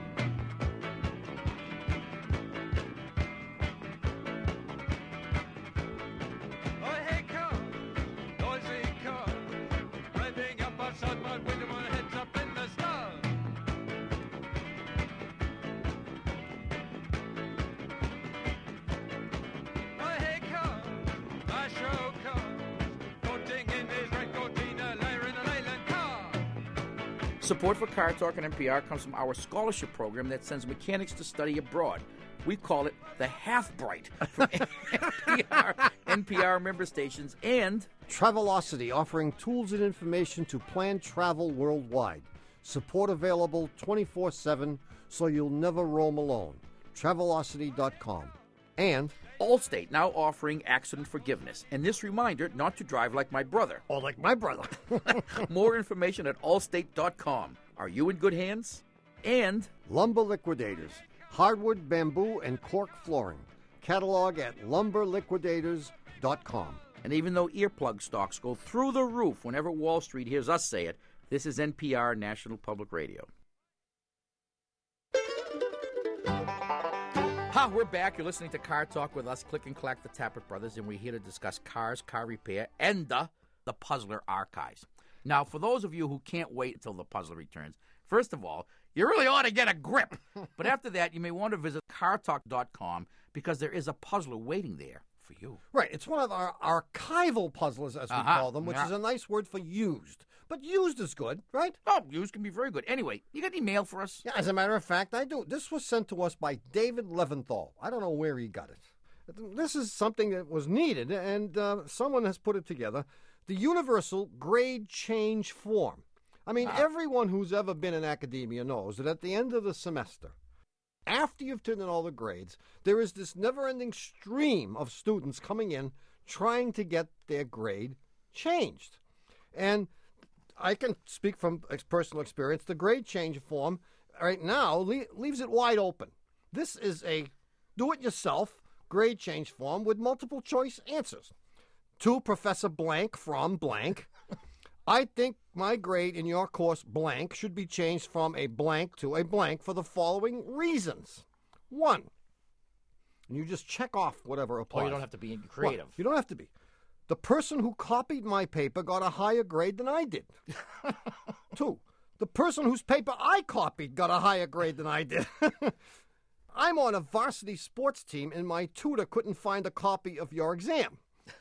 Oh, here comes noisy car, revving up outside my window, my head's up in the stars. Oh, here comes my show car. Support for Car Talk and N P R comes from our scholarship program that sends mechanics to study abroad. We call it the Half Bright from N P R, N P R member stations, and Travelocity, offering tools and information to plan travel worldwide. Support available twenty-four seven, so you'll never roam alone. Travelocity dot com. And Allstate, now offering accident forgiveness. And this reminder not to drive like my brother. Or like my brother. More information at allstate dot com. Are you in good hands? And Lumber Liquidators, hardwood, bamboo, and cork flooring. Catalog at lumber liquidators dot com. And even though earplug stocks go through the roof whenever Wall Street hears us say it, this is N P R National Public Radio. Ha, we're back. You're listening to Car Talk with us, Click and Clack, the Tappert Brothers, and we're here to discuss cars, car repair, and the, the Puzzler Archives. Now, for those of you who can't wait until the puzzler returns, first of all, you really ought to get a grip. But after that, you may want to visit car talk dot com because there is a puzzler waiting there for you. Right, it's one of our archival puzzlers, as we Uh-huh, call them, which yeah. is a nice word for used. But used is good, right? Oh, used can be very good. Anyway, you got any mail for us? Yeah, as a matter of fact, I do. This was sent to us by David Leventhal. I don't know where he got it. This is something that was needed, and uh, someone has put it together. The Universal Grade Change Form. I mean, Ah. everyone who's ever been in academia knows that at the end of the semester, after you've turned in all the grades, there is this never-ending stream of students coming in trying to get their grade changed. And I can speak from ex- personal experience. The grade change form right now le- leaves it wide open. This is a do-it-yourself grade change form with multiple choice answers. To Professor Blank from Blank, I think my grade in your course blank should be changed from a blank to a blank for the following reasons. One, and you just check off whatever applies. Oh, you don't have to be creative. One, you don't have to be. The person who copied my paper got a higher grade than I did. Two, the person whose paper I copied got a higher grade than I did. I'm on a varsity sports team, and my tutor couldn't find a copy of your exam.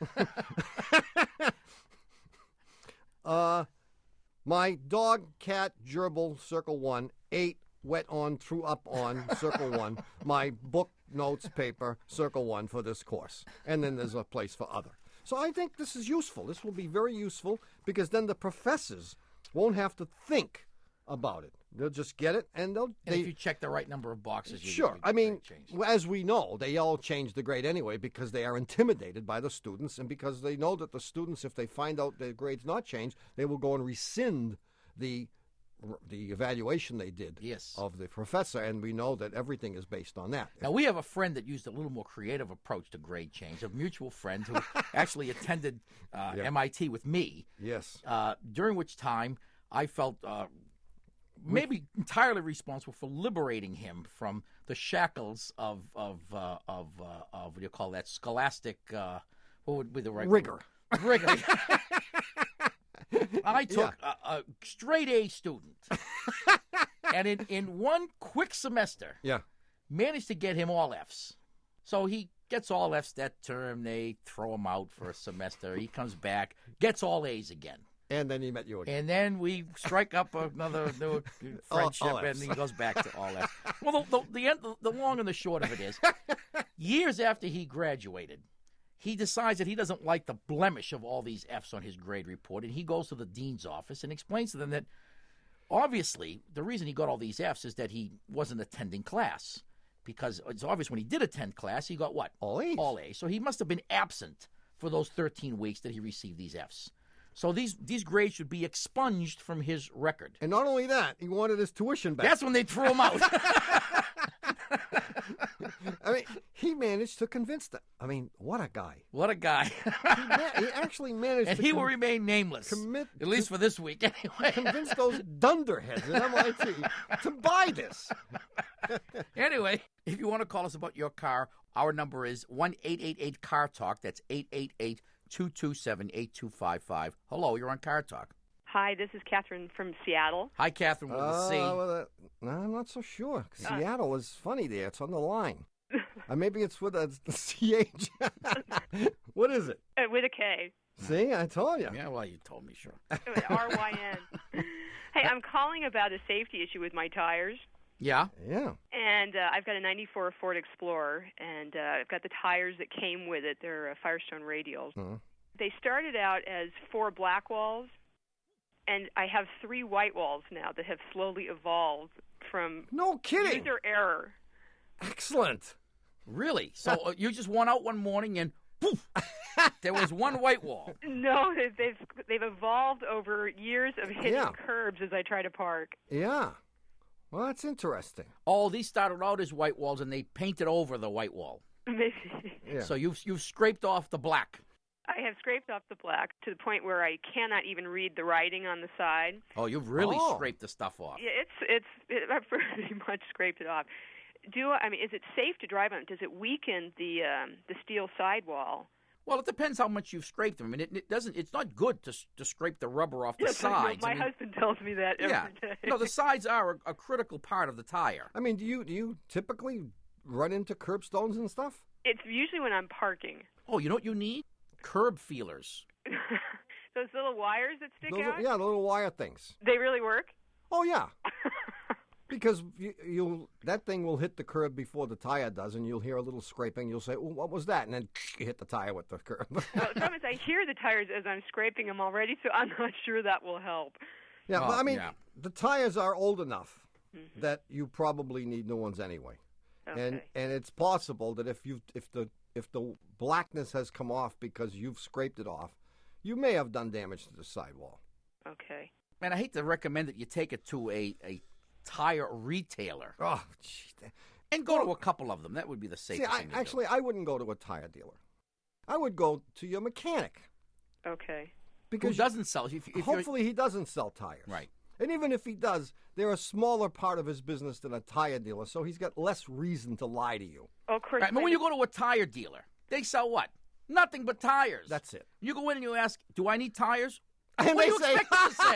uh, my dog, cat, gerbil, circle one, ate, wet on, threw up on, circle one, my book, notes, paper, circle one for this course. And then there's a place for other. So I think this is useful. This will be very useful because then the professors won't have to think about it. They'll just get it, and they'll... And they, if you check the right number of boxes, you Sure. get the I mean, grade changed. as we know, they all change the grade anyway because they are intimidated by the students and because they know that the students, if they find out their grade's not changed, they will go and rescind the the evaluation they did Yes. of the professor, and we know that everything is based on that. Now, we have a friend that used a little more creative approach to grade change, a mutual friend who actually attended uh, Yeah. M I T with me, Yes. uh, during which time I felt uh, maybe entirely responsible for liberating him from the shackles of, of, uh, of, uh, of what do you call that, scholastic uh, What would be the right Rigor. word? Rigor. I took a, a straight A student, and in, in one quick semester, Yeah. managed to get him all Fs. So he gets all Fs that term. They throw him out for a semester. He comes back, gets all A's again. And then he met you again. And then we strike up another new friendship, all and Fs. he goes back to all Fs. Well, the, the, the, end, the long and the short of it is, years after he graduated, he decides that he doesn't like the blemish of all these Fs on his grade report, and he goes to the dean's office and explains to them that, obviously, the reason he got all these Fs is that he wasn't attending class. Because it's obvious when he did attend class, he got what? All A's. All A's. So he must have been absent for those thirteen weeks that he received these Fs. So these these grades should be expunged from his record. And not only that, he wanted his tuition back. That's when they threw him out. I mean, he managed to convince them. I mean, what a guy. What a guy. He, ma- he actually managed And to he con- will remain nameless, commit at least for this week anyway. convince those dunderheads at M I T to buy this. Anyway, if you want to call us about your car, our number is one eight eight eight car talk. That's eight eight eight, two two seven, eight two five five. Hello, you're on Car Talk. Hi, this is Catherine from Seattle. Hi, Catherine with Uh, a C. well, uh, no, I'm not so sure. Seattle is funny there. It's on the line. uh, maybe it's with a C H. What is it? Uh, with a K. See, I told you. Yeah, well, you told me, sure. R Y N. Hey, I'm calling about a safety issue with my tires. Yeah? Yeah. And uh, I've got a ninety-four Ford Explorer, and uh, I've got the tires that came with it. They're uh, Firestone radials. Uh-huh. They started out as four black walls, and I have three white walls now that have slowly evolved from No kidding. user error. Excellent. Really? So uh, you just went out one morning and poof, there was one white wall. No, they've they've, they've evolved over years of hitting Yeah. curbs as I try to park. Yeah. Well, that's interesting. Oh, these started out as white walls, and they painted over the white wall. Maybe. Yeah. So you've you've scraped off the black. I have scraped off the black to the point where I cannot even read the writing on the side. Oh, you've really Oh. scraped the stuff off. Yeah, it's it's it, I've pretty much scraped it off. Do I mean is it safe to drive on? Does it weaken the um, the steel sidewall? Well, it depends how much you've scraped them. I mean, it, it doesn't. It's not good to s- to scrape the rubber off the Yes, I know. sides. My I mean, husband tells me that every yeah. day. No, the sides are a, a critical part of the tire. I mean, do you do you typically run into curbstones and stuff? It's usually when I'm parking. Oh, you know what you need? Curb feelers. Those little wires that stick Those out. are, yeah, the little wire things. They really work. Oh yeah. Because you, you'll that thing will hit the curb before the tire does, and you'll hear a little scraping. You'll say, well, "What was that?" And then you hit the tire with the curb. Well, the problem is I hear the tires as I'm scraping them already, so I'm not sure that will help. yeah, Oh, but I mean, yeah. the tires are old enough Mm-hmm. that you probably need new ones anyway. Okay. And and it's possible that if you if the if the blackness has come off because you've scraped it off, you may have done damage to the sidewall. Okay. Man, I hate to recommend that you take it to a, a tire retailer Oh, gee. and go to a couple of them. That would be the See, safest I, thing to actually, I wouldn't go to a tire dealer. I would go to your mechanic Okay. do. Who because doesn't sell? If, if you're- hopefully he doesn't sell tires. Right. And even if he does, they're a smaller part of his business than a tire dealer, so he's got less reason to lie to you. Oh, of course. Right, I mean, my- when you go to a tire dealer, they sell what? Nothing but tires. That's it. You go in and you ask, "Do I need tires?" And what they do you say, expect them to say?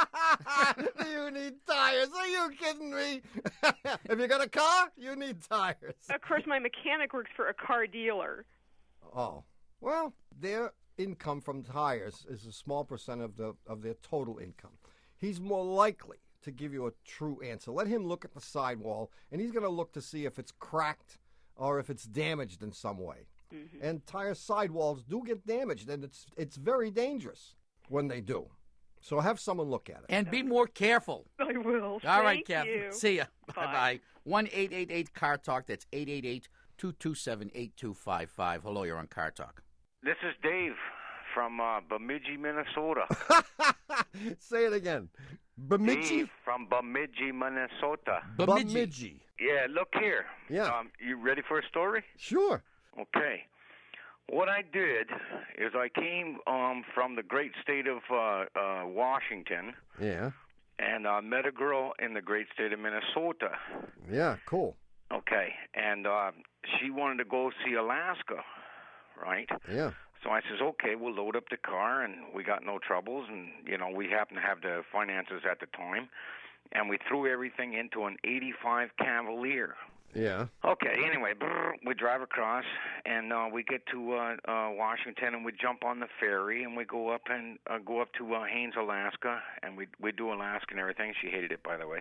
"Do you need tires? Are you kidding me? If you got a car, you need tires." Of course, my mechanic works for a car dealer. Oh, well, their income from tires is a small percent of the of their total income. He's more likely to give you a true answer. Let him look at the sidewall, and he's going to look to see if it's cracked or if it's damaged in some way. Mm-hmm. And tire sidewalls do get damaged, and it's it's very dangerous when they do. So have someone look at it. And be more careful. I will. All right, Thank Catherine. you. See ya. Bye. Bye-bye. one eight eight eight car talk. That's eight eight eight, two two seven, eight two five five. Hello, you're on Car Talk. This is Dave from uh, Bemidji, Minnesota. Say it again. Bemidji? Dave from Bemidji, Minnesota. Bemidji. Bemidji. Yeah, look here. Yeah. Um, you ready for a story? Sure. Okay. What I did is I came um, from the great state of uh, uh, Washington Yeah. and uh, met a girl in the great state of Minnesota. Yeah, cool. Okay. And uh, she wanted to go see Alaska, right? Yeah. So I says, okay, we'll load up the car, and we got no troubles, and, you know, we happen to have the finances at the time, and we threw everything into an eighty-five Cavalier. Yeah. Okay, anyway, brr, we drive across, and uh, we get to uh, uh, Washington, and we jump on the ferry, and we go up and uh, go up to uh, Haines, Alaska, and we we do Alaska and everything. She hated it, by the way.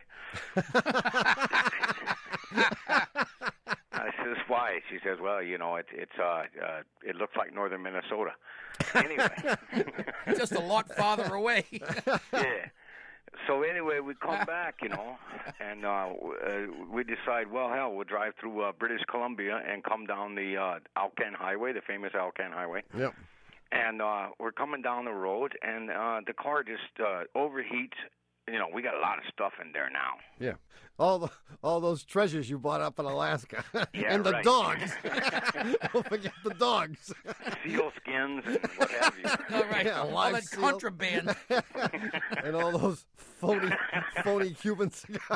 I says, why? She says, well, you know, it, it's uh, uh, it looks like northern Minnesota. Anyway. Just a lot farther away. Yeah. So anyway, we come back, you know, and uh, uh, we decide, well, hell, we'll drive through uh, British Columbia and come down the uh, Alcan Highway, the famous Alcan Highway. Yep. And uh, we're coming down the road, and uh, the car just uh, overheats. You know, we got a lot of stuff in there now. Yeah. All the all those treasures you bought up in Alaska. Yeah, and the right. dogs. Don't forget the dogs. Seal skins and what have you. All right. Yeah, All live that seal. contraband. And all those phony phony Cuban cigars.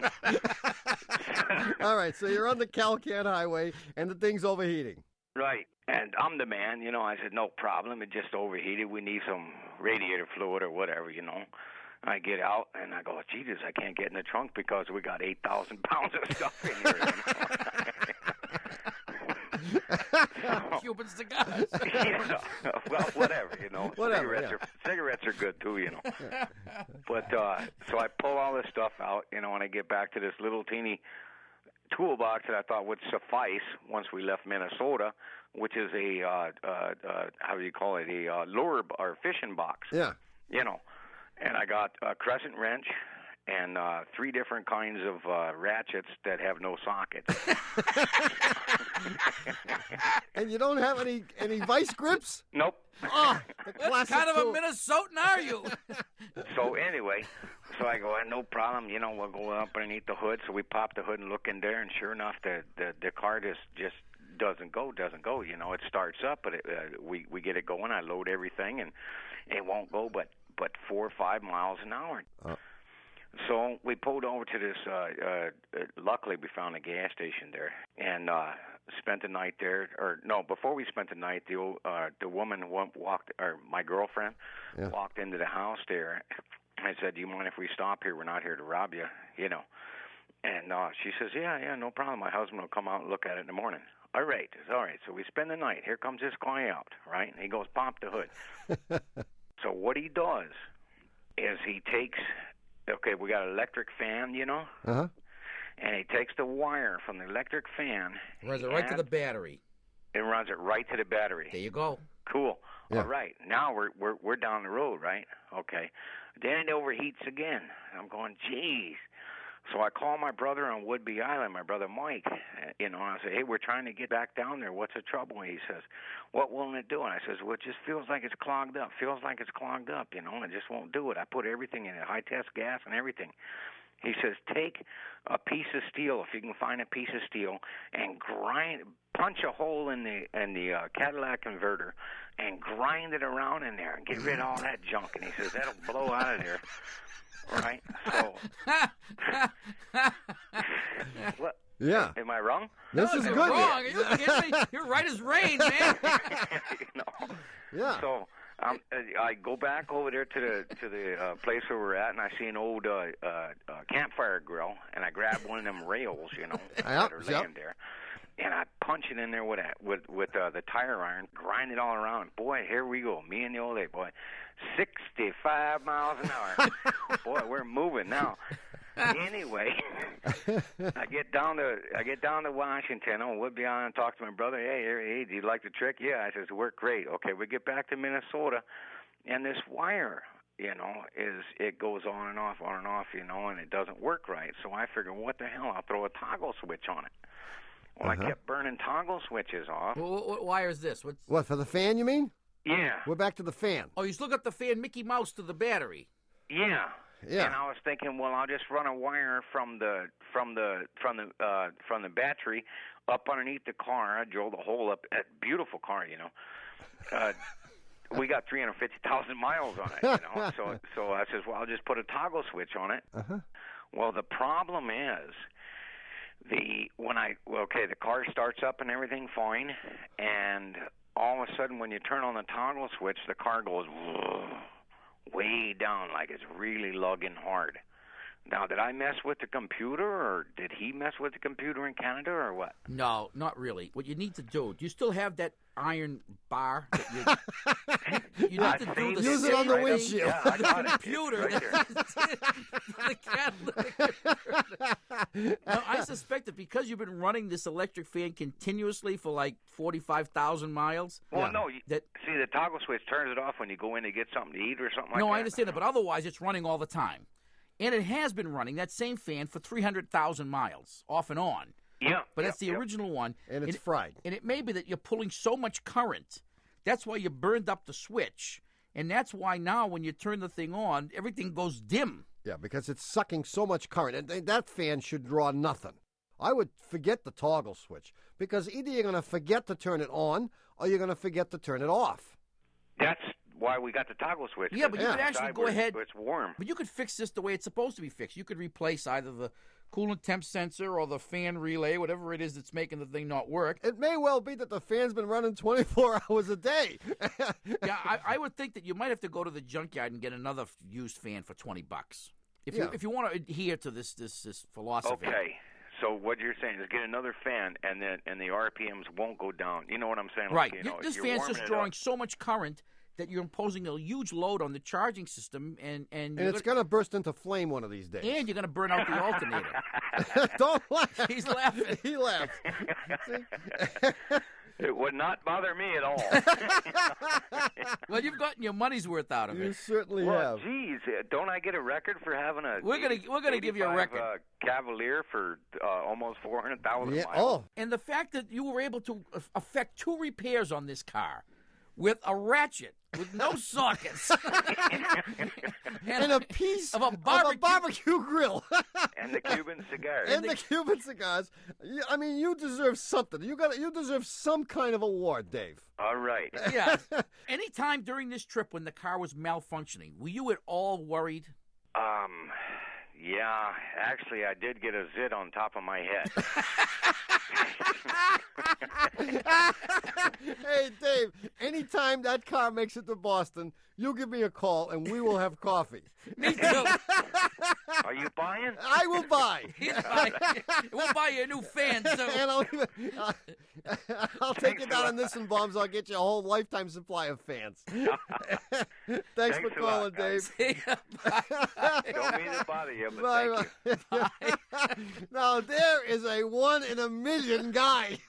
All right, so you're on the Calcan Highway, and the thing's overheating. Right. And I'm the man, you know. I said, no problem. It just overheated. We need some radiator fluid or whatever, you know. I get out, and I go, Jesus, I can't get in the trunk because we got eight thousand pounds of stuff in here. Cuban cigars. Yeah, well, whatever, you know. Whatever, cigarettes, yeah. are, cigarettes are good, too, you know. But uh, so I pull all this stuff out, you know, and I get back to this little teeny toolbox that I thought would suffice once we left Minnesota, which is a, uh, uh, uh, how do you call it, a uh, lure b- or fishing box. Yeah. You know. And I got a crescent wrench and uh, three different kinds of uh, ratchets that have no sockets. And you don't have any any vice grips? Nope. Oh, the What classic kind of a tool. Minnesotan are you? So anyway, so I go, no problem, you know, we'll go up underneath the hood. So we pop the hood and look in there, and sure enough, the the, the car just, just doesn't go, doesn't go. You know, it starts up, but it, uh, we, we get it going. I load everything, and it won't go but, but four or five miles an hour. Uh. So we pulled over to this, uh, uh, uh, luckily we found a gas station there, and uh, spent the night there. Or no, before we spent the night, the old, uh, the woman wa- walked, or my girlfriend, Yeah. walked into the house there. I said, do you mind if we stop here? We're not here to rob you, you know. And uh, she says, yeah, yeah, no problem. My husband will come out and look at it in the morning. All right, all right. So we spend the night. Here comes this guy out, right? And he goes, pop the hood. So what he does is he takes, okay, we got an electric fan, you know, Uh-huh. and he takes the wire from the electric fan. Runs it right to and the battery. It runs it right to the battery. There you go. Cool. Yeah. All right. Now we're we're we're down the road, right? Okay. Then it overheats again. I'm going, geez. So I call my brother on Woodby Island, my brother Mike. uh, You know, and I say, hey, we're trying to get back down there. What's the trouble? He says, what won't it do? And I says, well, it just feels like it's clogged up. Feels like it's clogged up, you know, and it just won't do it. I put everything in it, high test gas and everything. He says, take a piece of steel, if you can find a piece of steel, and grind, punch a hole in the in the uh, Cadillac converter, and grind it around in there, and get rid of all that junk. And he says, that'll blow out of there. Right? So, what? Yeah. Am I wrong? This no, is you're good. wrong. Are you kidding me? You're right as rain, man. You know? Yeah. So um, I go back over there to the to the uh, place where we're at, and I see an old uh, uh, uh, campfire grill, and I grab one of them rails, you know, that are Yep, laying yep. there, and I punch it in there with a, with with uh, the tire iron, grind it all around. Boy, here we go, me and the old lady, boy, sixty-five miles an hour. Boy, we're moving now. Anyway, I get down to I get down to Washington on Woodby Island and talk to my brother. Hey, hey, do you like the trick? Yeah, I says it worked great. Okay, we get back to Minnesota, and this wire, you know, is it goes on and off, on and off, you know, and it doesn't work right. So I figure, what the hell? I'll throw a toggle switch on it. Well, Uh-huh. I kept burning toggle switches off. What, what, what wire is this? What's... What, for the fan, you mean? Yeah, We're back to the fan. Oh, you still got the fan Mickey Mouse to the battery. yeah. Yeah. And I was thinking, well, I'll just run a wire from the from the from the uh, from the battery up underneath the car. I drilled a hole up. A beautiful car, you know. Uh, we got three hundred fifty thousand miles on it, you know. So so I says, well, I'll just put a toggle switch on it. Uh-huh. Well, the problem is the when I well, okay, the car starts up and everything fine, and all of a sudden, when you turn on the toggle switch, the car goes way down, like it's really lugging hard. Now, did I mess with the computer, or did he mess with the computer in Canada, or what? No, not really. What you need to do, do you still have that iron bar? That you, you need I to do think the Use it same on the thing windshield. Yeah, I with got the it. computer. It's right the catalytic converter. Now, I suspect that because you've been running this electric fan continuously for like forty-five thousand miles. Well, Yeah. no. You, That- see, the toggle switch turns it off when you go in to get something to eat or something like no, that. I understand it, but otherwise it's running all the time. And it has been running, that same fan, for three hundred thousand miles, off and on. Yeah. But yeah, that's the yeah. original one. And it's it, fried. And it may be that you're pulling so much current. That's why you burned up the switch. And that's why now when you turn the thing on, everything goes dim. Yeah, because it's sucking so much current. And th- that fan should draw nothing. I would forget the toggle switch because either you're going to forget to turn it on or you're going to forget to turn it off. That's why we got the toggle switch. Yeah, but you Yeah. could actually Inside go where- ahead. where it's warm. But you could fix this the way it's supposed to be fixed. You could replace either the coolant temp sensor or the fan relay, whatever it is that's making the thing not work. It may well be that the fan's been running twenty-four hours a day. Yeah, I, I would think that you might have to go to the junkyard and get another f- used fan for twenty bucks. If Yeah. you if you want to adhere to this this this philosophy. Okay. So what you're saying is get another fan, and then and the R P Ms won't go down. You know what I'm saying? Right. Like, you You- know, this you're fan's warming just it drawing up. so much current that you're imposing a huge load on the charging system, and and, And you're it's gonna, going to burst into flame one of these days. and you're going to burn out the alternator. Don't laugh. He's laughing. He laughed. See? It would not bother me at all. Well, you've gotten your money's worth out of You it. certainly well, have. geez, uh, don't I get a record for having a? We're gonna- we're gonna give you a eighty-five, record. Uh, Cavalier for uh, almost four hundred thousand Yeah. miles. Oh, And the fact that you were able to a- affect two repairs on this car with a ratchet with no sockets and a piece of a of a barbecue. barbecue grill. And the Cuban cigars. and the Cuban cigars. You- I mean, you deserve something. You got. You deserve some kind of award, Dave. All right. Yeah. Anytime during this trip when the car was malfunctioning, were you at all worried? Um, yeah, actually, I did get a zit on top of my head. Hey, Dave. Anytime that car makes it to Boston, you give me a call and we will have coffee. Me too. Are you buying? I will buy. He's buying- we'll buy you a new fan too. and I'll, even, uh, I'll take you down on this and bombs. I'll get you a whole lifetime supply of fans. Thanks, Thanks for a lot, calling, guys. Dave. Don't mean to bother you, but Bye, thank you. bye. Now, there is a one in a million guy.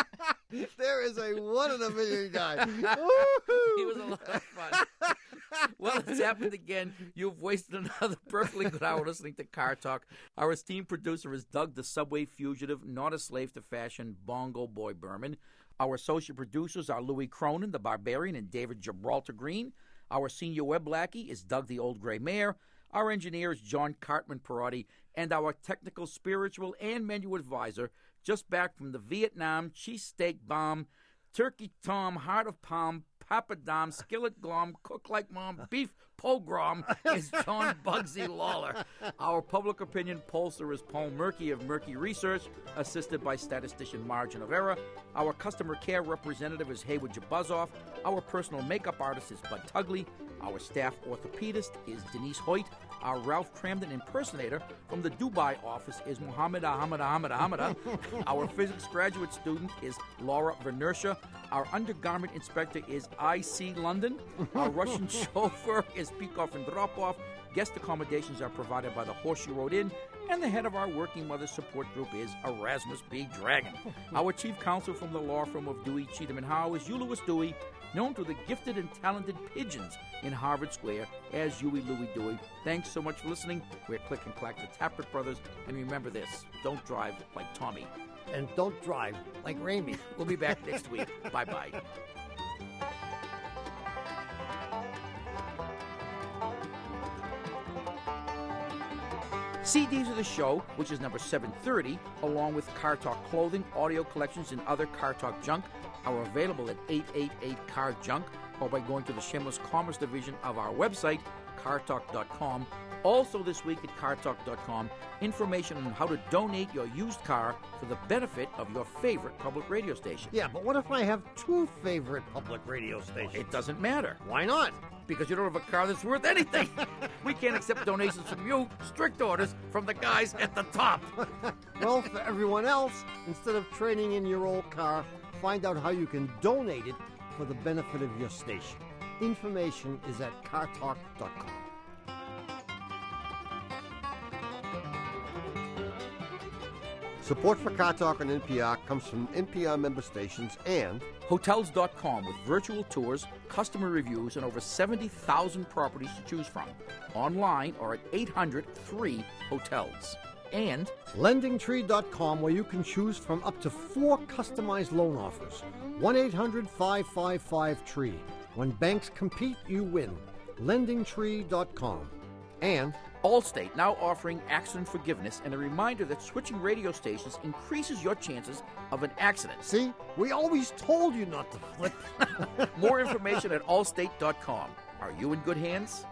There is a one in a million guy. He was a lot of fun. Well, it's happened again. You've wasted another perfectly good hour listening to Car Talk. Our esteemed producer is Doug, the Subway fugitive, not a slave to fashion, Bongo Boy Berman. Our associate producers are Louis Cronin, the Barbarian, and David Gibraltar Green. Our senior web lackey is Doug, the Old Gray Mare. Our engineer is John Cartman Perotti. And our technical, spiritual, and menu advisor, just back from the Vietnam cheesesteak bomb, Turkey Tom, Heart of Palm, Papadam, Skillet Glom, Cook Like Mom, Beef Pogrom is John Bugsy Lawler. Our public opinion pollster is Paul Murky of Murky Research, assisted by statistician Margin of Error. Our customer care representative is Haywood Jabuzoff. Our personal makeup artist is Bud Tugley. Our staff orthopedist is Denise Hoyt. Our Ralph Cramden impersonator from the Dubai office is Mohammed Ahmed Ahmed Ahmed. Our physics graduate student is Laura Vernersha. Our undergarment inspector is I C London. Our Russian chauffeur is Peikoff and Dropoff. Guest accommodations are provided by the Horseshoe Road Inn. And the head of our Working Mothers Support Group is Erasmus B. Dragon. Our chief counsel from the law firm of Dewey, Cheatham and Howe is Hugh Lewis Dewey, known to the gifted and talented pigeons in Harvard Square as Huey Louie Dewey. Thanks so much for listening. We're Click and Clack, the Tappert Brothers. And remember this, don't drive like Tommy. And don't drive like Ramey. We'll be back next week. Bye-bye. C Ds of the show, which is number seven thirty, along with Car Talk clothing, audio collections, and other Car Talk junk, are available at eight eight eight car junk or by going to the Shameless Commerce division of our website, car talk dot com. Also this week at car talk dot com, information on how to donate your used car for the benefit of your favorite public radio station. Yeah, but what if I have two favorite public radio stations? It doesn't matter. Why not? Because you don't have a car that's worth anything. We can't accept donations from you. Strict orders from the guys at the top. Well, for everyone else, instead of trading in your old car, find out how you can donate it for the benefit of your station. Information is at car talk dot com. Support for Car Talk on N P R comes from N P R member stations and Hotels dot com with virtual tours, customer reviews, and over seventy thousand properties to choose from. Online or at eight hundred three hotels. And Lending Tree dot com, where you can choose from up to four customized loan offers. one eight hundred five five five tree. When banks compete, you win. Lending Tree dot com. And Allstate, now offering accident forgiveness, and a reminder that switching radio stations increases your chances of an accident. See, we always told you not to flip. More information at allstate dot com. Are you in good hands?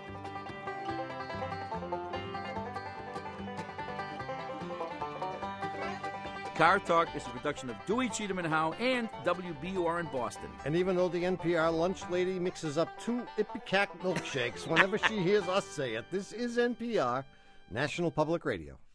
Car Talk is a production of Dewey, Cheatham and Howe and W B U R in Boston. And even though the N P R lunch lady mixes up two Ipecac milkshakes whenever she hears us say it, this is N P R, National Public Radio.